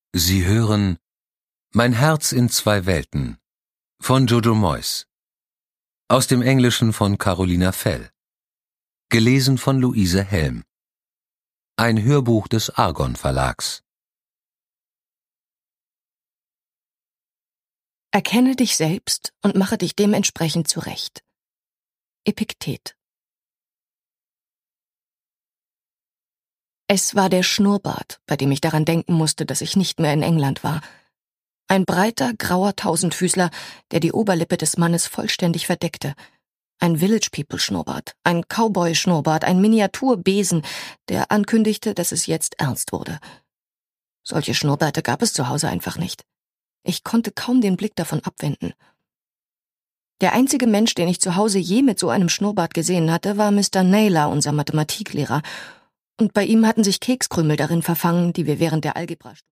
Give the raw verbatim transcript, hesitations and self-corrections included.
Sie hören Mein Herz in zwei Welten von Jojo Moyes. Aus dem Englischen von Carolina Fell. Gelesen von Luise Helm. Ein Hörbuch des Argon Verlags. Erkenne dich selbst und mache dich dementsprechend zurecht. Epiktet. Es war der Schnurrbart, bei dem ich daran denken musste, dass ich nicht mehr in England war. Ein breiter, grauer Tausendfüßler, der die Oberlippe des Mannes vollständig verdeckte. Ein Village-People-Schnurrbart, ein Cowboy-Schnurrbart, ein Miniaturbesen, der ankündigte, dass es jetzt ernst wurde. Solche Schnurrbärte gab es zu Hause einfach nicht. Ich konnte kaum den Blick davon abwenden. Der einzige Mensch, den ich zu Hause je mit so einem Schnurrbart gesehen hatte, war Mister Naylor, unser Mathematiklehrer, und bei ihm hatten sich Kekskrümel darin verfangen, die wir während der Algebra